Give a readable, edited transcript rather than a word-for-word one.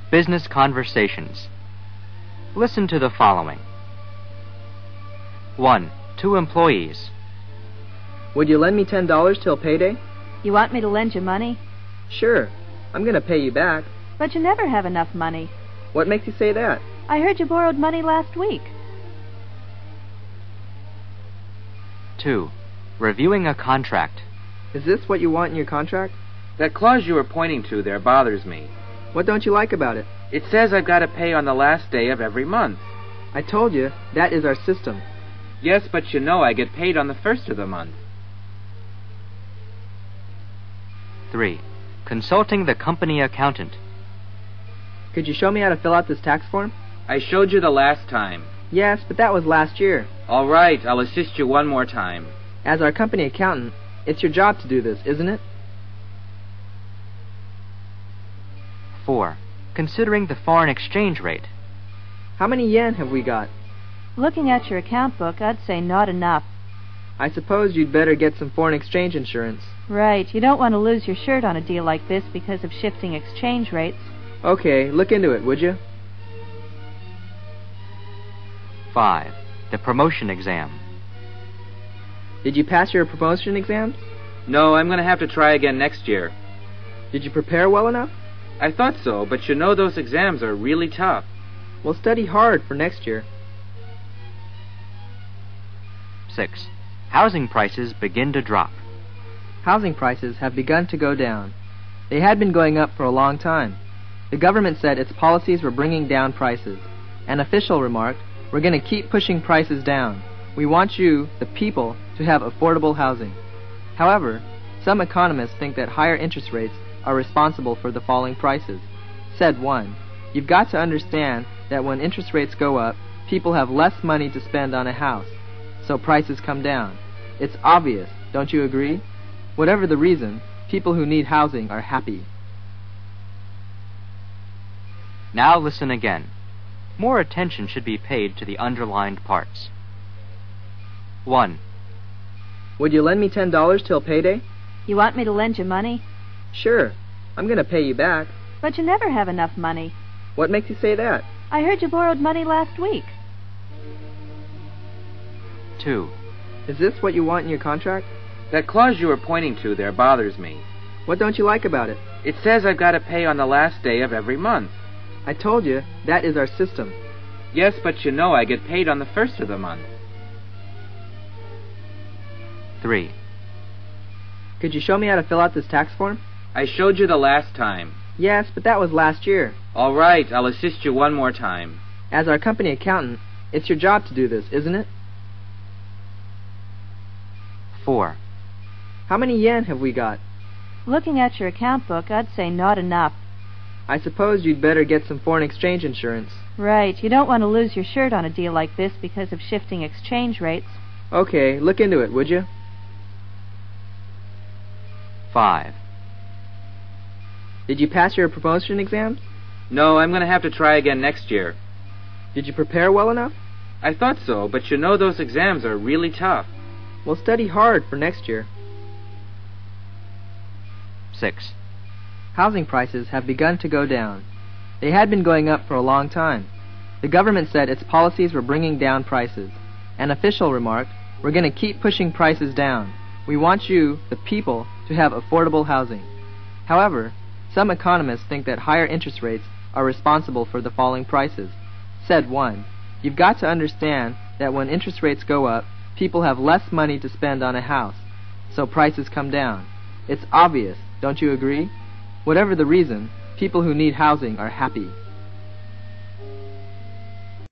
Business conversations. Listen to the following. 1. Two employees. Would you lend me $10 till payday? You want me to lend you money? Sure. I'm going to pay you back. But you never have enough money. What makes you say that? I heard you borrowed money last week. 2. Reviewing a contract. Is this what you want in your contract? That clause you were pointing to there bothers me. What don't you like about it? It says I've got to pay on the last day of every month. I told you, that is our system. Yes, but you know I get paid on the first of the month. 3. Consulting the company accountant. Could you show me how to fill out this tax form? I showed you the last time. Yes, but that was last year. All right, I'll assist you one more time. As our company accountant, it's your job to do this, isn't it? 4. Considering the foreign exchange rate. How many yen have we got? Looking at your account book, I'd say not enough. I suppose you'd better get some foreign exchange insurance. Right. You don't want to lose your shirt on a deal like this because of shifting exchange rates. Okay, look into it, would you? 5. The promotion exam. Did you pass your promotion exams? No, I'm going to have to try again next year. Did you prepare well enough? I thought so, but you know those exams are really tough. Well, study hard for next year. 6. Housing prices begin to drop. Housing prices have begun to go down. They had been going up for a long time. The government said its policies were bringing down prices. An official remarked, "We're going to keep pushing prices down. We want you, the people, to have affordable housing." However, some economists think that higher interest rates are responsible for the falling prices. Said one, "You've got to understand that when interest rates go up, people have less money to spend on a house, so prices come down. It's obvious, don't you agree? Whatever the reason, people who need housing are happy." Now listen again. More attention should be paid to the underlined parts. 1. Would you lend me $10 till payday? You want me to lend you money? Sure. I'm going to pay you back. But you never have enough money. What makes you say that? I heard you borrowed money last week. 2. Is this what you want in your contract? That clause you were pointing to there bothers me. What don't you like about it? It says I've got to pay on the last day of every month. I told you, that is our system. Yes, but you know I get paid on the first of the month. 3. Could you show me how to fill out this tax form? I showed you the last time. Yes, but that was last year. All right, I'll assist you one more time. As our company accountant, it's your job to do this, isn't it? 4. How many yen have we got? Looking at your account book, I'd say not enough. I suppose you'd better get some foreign exchange insurance. Right. You don't want to lose your shirt on a deal like this because of shifting exchange rates. Okay, look into it, would you? 5. Did you pass your promotion exams? No, I'm going to have to try again next year. Did you prepare well enough? I thought so, but you know those exams are really tough. Well, study hard for next year. 6. Housing prices have begun to go down. They had been going up for a long time. The government said its policies were bringing down prices. An official remarked, "We're going to keep pushing prices down. We want you, the people, to have affordable housing." However, some economists think that higher interest rates are responsible for the falling prices. Said one, "You've got to understand that when interest rates go up, people have less money to spend on a house, so prices come down. It's obvious, don't you agree? Whatever the reason, people who need housing are happy."